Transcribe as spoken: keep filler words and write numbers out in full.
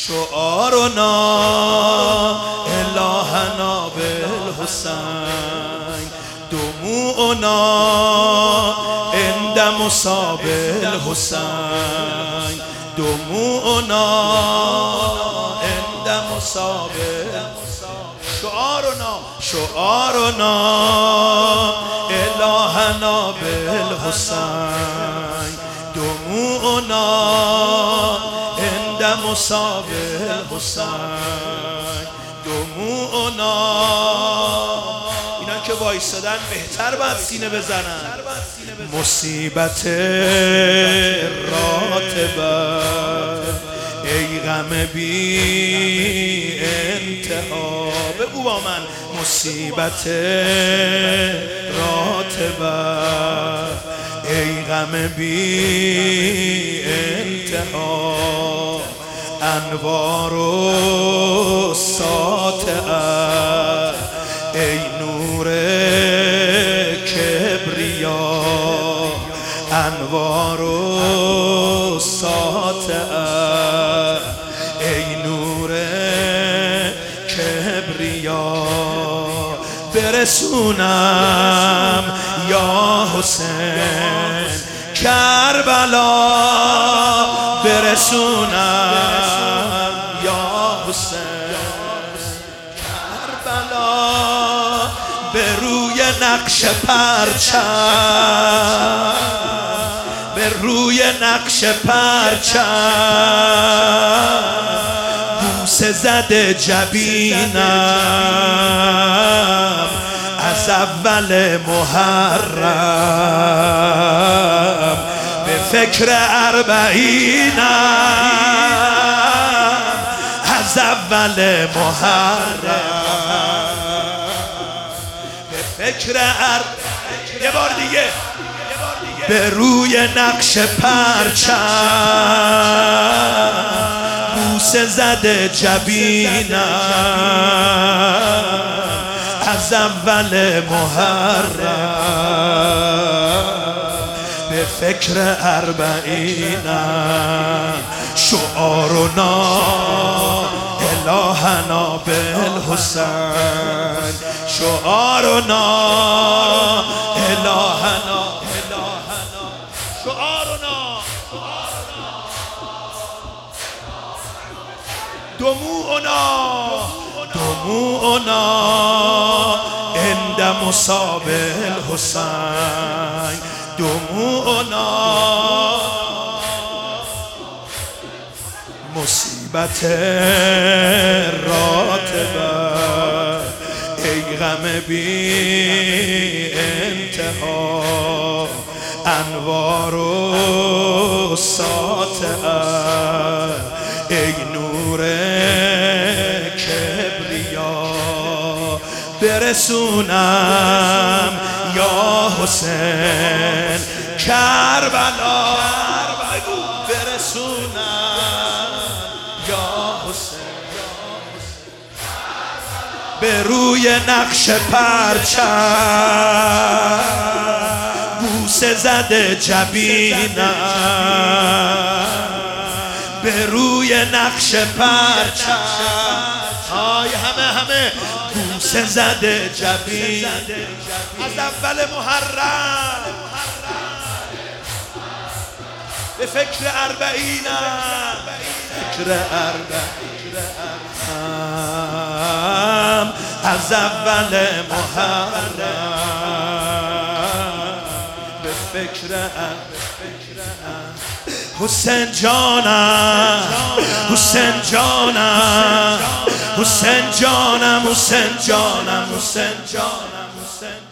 شعارنا الهنا بالحسین دموعنا عند مصاب الحسین دموعنا عند مصاب شعارنا شعارنا الهنا بالحسین دموعنا عند مصاب الحسین دموعنا. اینا که وایسادن بهتر باید سینه بزنن. مصیبت راتبه ای غم بی انتها، بگو با من. مصیبت راتبه ای غم بی انتها، انوار و ساطعه ای نور کبریا، انوار و ساطعه ای نور کبریا. برسونم یا حسین کربلا، برسونم یا حسین کربلا، به روی نقش پرچم، به روی نقش پرچم، بوسه زده جبینم از اول محرم، به فکر اربعینم از اول محرم، به فکر ار یه بار دیگه به روی نقش پرچم، بوسه زده جبینم از اول محرم، به فکر اربعینم. شعارنا الهنا بالحسین، شعارنا الهنا شعارنا دموعنا دموعنا عند مصاب الحسین دموعنا. مصیبت راتبه ای غم بی انتها، انوار و ساطعه ای نور کبریا. برسونم یا حسین کربلا، برسونم یا حسین به روی نقش پرچم، بوسه زده جبینم به روی نقش پرچم، های همه همه بوسه زده جبین از اول محرم، به فکر اربعینم، فکر اربعینم از اول محرم، به فکر اربعینم. حسین جانم حسین جانم حسین جانم حسین جانم حسین جانم حسین